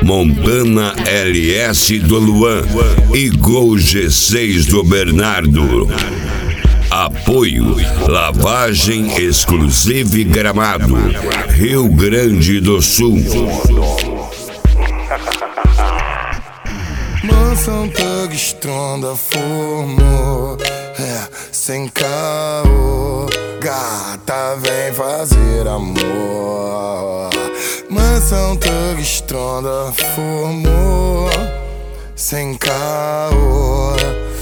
Montana LS do Luan e Gol G6 do Bernardo. Apoio Lavagem Exclusive Gramado, Rio Grande do Sul. Mansão Thug Stronda formou, sem caô. Gata vem fazer amor. Mansão Thug Stronda formou, sem caô.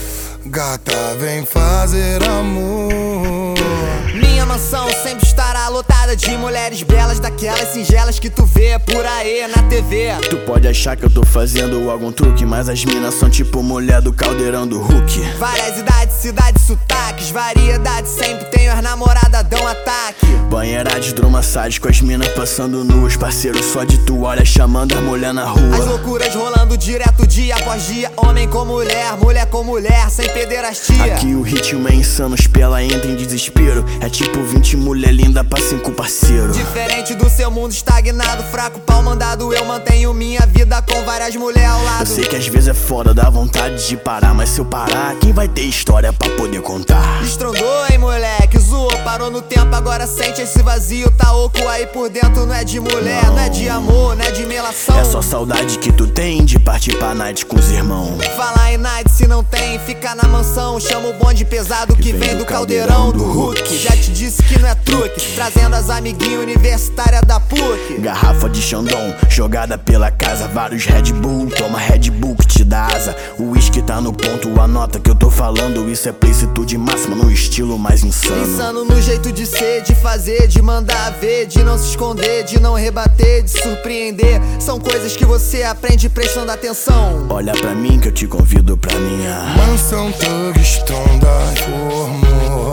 Gata vem fazer amor. Minha mansão sempre estará lotada de mulheres belas, daquelas singelas que tu vê por aí na TV. Tu pode achar que eu tô fazendo algum truque, mas as minas são tipo mulher do caldeirão do Hulk. Várias idades, cidades, sotaques, variedades, sempre tenho as namoradas dão ataque. Banheira de hidromassagem com as minas passando nuas, parceiro só de toalha chamando a mulher na rua. As loucuras rolando direto dia após dia, homem com mulher, mulher com mulher, sem pederastia. Aqui o ritmo é insano, os pela entra em desespero. É tipo 20 mulher linda pra 5 parceiro. Diferente do seu mundo estagnado, fraco, pau mandado, eu mantenho minha vida com várias mulheres ao lado. Eu sei que às vezes é foda, dá vontade de parar, mas se eu parar, quem vai ter história pra poder contar? Estrondou, hein, moleque, zoou, parou no tempo, agora sente esse vazio. Tá oco aí por dentro, não é de mulher, não é de amor, não é de melação. É só saudade que tu tem de partir pra night com os irmãos. Falar em night se não tem, fica na mansão. Chama o bonde pesado que vem do caldeirão do Hulk. Já te disse que não é truque, trazendo as amiguinhas universitárias da PUC. Garrafa de Xandão, jogada pela casa, vários Red Bull, toma Red Bull que te dá asa. O uísque tá no ponto, anota que eu tô falando. Isso é plicitude máxima no estilo mais insano. Insano no jeito de ser, de fazer, de mandar ver, de não se esconder, de não rebater, de surpreender. São coisas que você aprende prestando atenção. Olha pra mim que eu te convido pra minha Mansão Thug Stronda formou,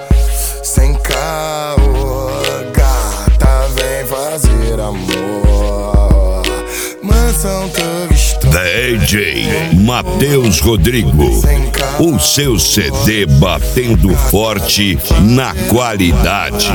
sem caô. Gata vem fazer amor. Mansão Thug Stronda. DJ Matheus Rodrigo, o seu CD batendo forte na qualidade.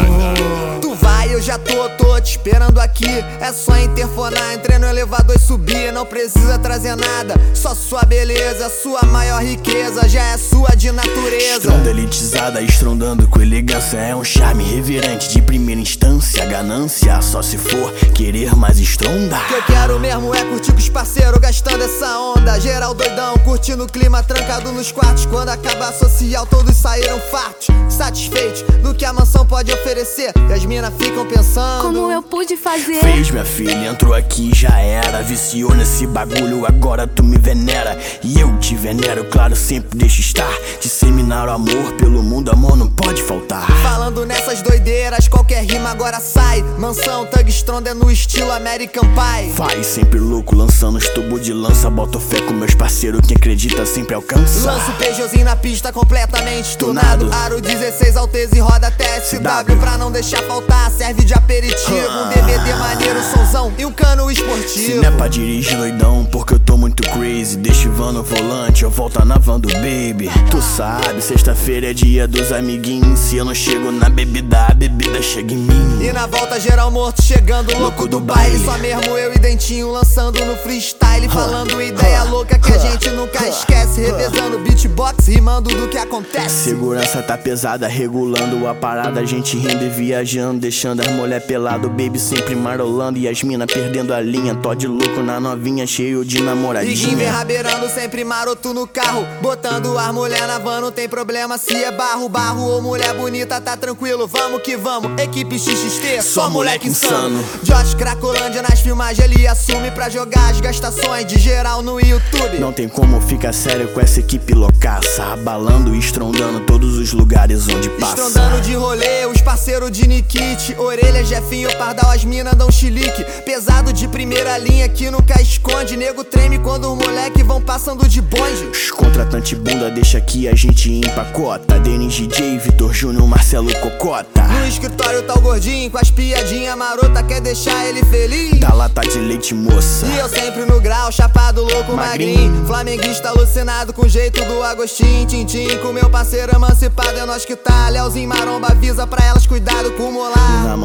Tu vai, eu já tô te esperando aqui. É só interfonar, entrei no elevador e subir. Não precisa trazer nada, só sua beleza, sua maior riqueza já é sua de natureza. Estronda elitizada, estrondando com elegância. É um charme reverente de primeira instância. Ganância só se for querer mais estronda. O que eu quero mesmo é curtir com os parceiros, gastando essa onda. Geral doidão, curtindo o clima, trancado nos quartos. Quando acabar social, todos saíram fartos, satisfeitos do que a mansão pode oferecer. E as minas ficam pensando: como eu pude fazer? Fez, minha filha, entrou aqui já era. Viciou nesse bagulho, agora tu me venera. E eu te venero, claro, sempre deixo estar. Disseminar o amor pelo mundo, amor não pode faltar. Falando nessas doideiras, qualquer rima agora sai. Mansão Thug Stronda é no estilo American Pie. Vai sempre louco, lançando os tubos de lança. Boto fé com meus parceiros, quem acredita sempre alcança. Lanço o Peugeotzinho na pista completamente tunado. Aro 16 Alteza e roda TSW pra não deixar faltar. Serve de aperitivo, um DVD maneiro, sonzão e um cano esportivo. Se não é pra dirigir doidão, porque eu tô muito crazy. Deixa o van no volante, eu volto na van do baby. Tu sabe, sexta-feira é dia dos amiguinhos. Se eu não chego na bebida, a bebida chega em mim. E na volta geral morto, chegando louco do baile. Só mesmo eu e Dentinho lançando no freestyle. Falando ideia louca que a gente nunca esquece. Revezando beatbox, rimando do que acontece. Segurança tá pesada, regulando a parada. A gente rindo e viajando, deixando as mulher pelado. Baby sempre marolando e as mina perdendo a linha. Todd louco na novinha, cheio de namoradinha. Iguinho vem rabeirando, sempre maroto no carro. Botando as mulher na van, não tem problema se é barro. Barro ou mulher bonita, tá tranquilo, vamos que vamos. Equipe XXT, só moleque insano. Josh Cracolândia nas filmagens, ele assume pra jogar as gastações de geral no YouTube. Não tem como ficar sério com essa equipe loucaça, abalando e estrondando todos os lugares onde passa. Estrondando de rolê, os parceiros de Nikit. Orelha, Jefinho, Pardal, as mina dão chilique. Pesado de primeira linha que nunca esconde. Nego treme quando os moleque vão passando de bonde. Os contratante bunda deixa que a gente empacota. Denis DJ, Vitor Júnior, Marcelo Cocota. No escritório tá o gordinho com as piadinha marota, quer deixar ele feliz. Da lata de leite, moça. E eu sempre no grau, chapado, louco, magrinho. Flamenguista alucinado com o jeito do Agostinho. Tintim com meu parceiro emancipado, é nós que tá. Leozinho Maromba avisa pra elas, cuidado com o molar.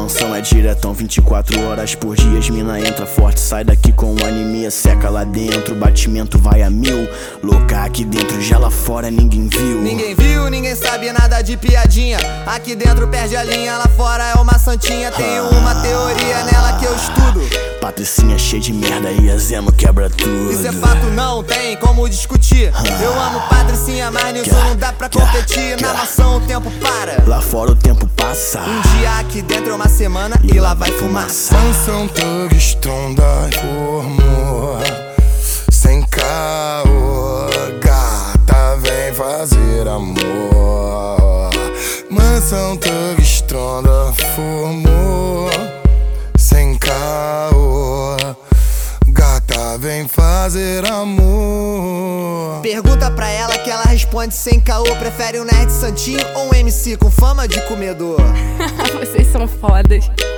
mansão é diretão, 24 horas por dia. As mina entra forte, sai daqui com anemia. Seca lá dentro, batimento vai a 1000. Louca aqui dentro, já lá fora ninguém viu. Ninguém viu, ninguém sabe nada de piadinha. Aqui dentro perde a linha, lá fora é uma santinha. Tenho uma teoria nela que eu estudo. Patricinha cheia de merda e a Zemo quebra tudo. Isso é fato, não tem como discutir. Eu amo Patricinha, mas nisso não dá pra competir. Na mansão o tempo para, lá fora o tempo passa. Um dia aqui dentro é uma semana e lá vai fumaça. Mansão Thug Stronda formou, sem caô, gata vem fazer amor. Mansão Thug Stronda formou, sem caô, gata vem fazer amor. Pergunta pra ela que ela responde sem caô. Prefere um nerd santinho ou um MC com fama de comedor? Vocês são fodas.